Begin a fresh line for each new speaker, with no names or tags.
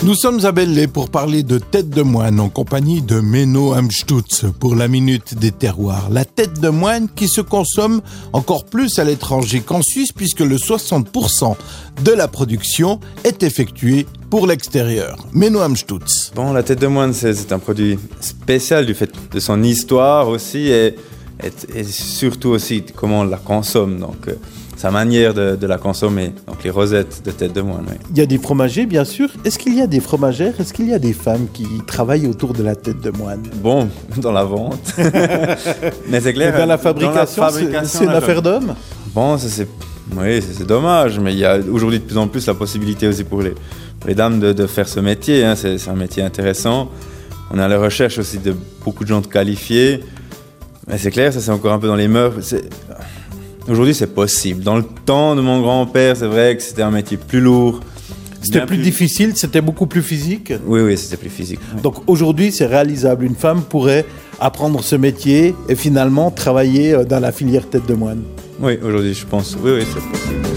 Nous sommes à Belley pour parler de tête de moine en compagnie de Menno Amstutz pour la Minute des Terroirs. La tête de moine qui se consomme encore plus à l'étranger qu'en Suisse puisque le 60% de la production est effectuée pour l'extérieur. Menno Amstutz.
Bon, la tête de moine, c'est un produit spécial du fait de son histoire aussi et surtout aussi comment on la consomme. Donc, sa manière de la consommer, donc les rosettes de tête de moine. Oui.
Il y a des fromagers, bien sûr. Est-ce qu'il y a des fromagères? Est-ce qu'il y a des femmes qui travaillent autour de la tête de moine?
Bon, dans la vente. Mais c'est clair.
Et dans la fabrication, c'est une affaire d'homme?
Bon, c'est dommage, mais il y a aujourd'hui de plus en plus la possibilité aussi pour les dames de faire ce métier. Hein. C'est un métier intéressant. On est à la recherche aussi de beaucoup de gens qualifiés. Mais c'est clair, ça c'est encore un peu dans les mœurs. Aujourd'hui, c'est possible. Dans le temps de mon grand-père, c'est vrai que c'était un métier plus lourd.
C'était plus difficile, c'était beaucoup plus physique.
Oui, c'était plus physique. Oui.
Donc aujourd'hui, c'est réalisable. Une femme pourrait apprendre ce métier et finalement travailler dans la filière tête de moine.
Oui, aujourd'hui, je pense. Oui, c'est possible.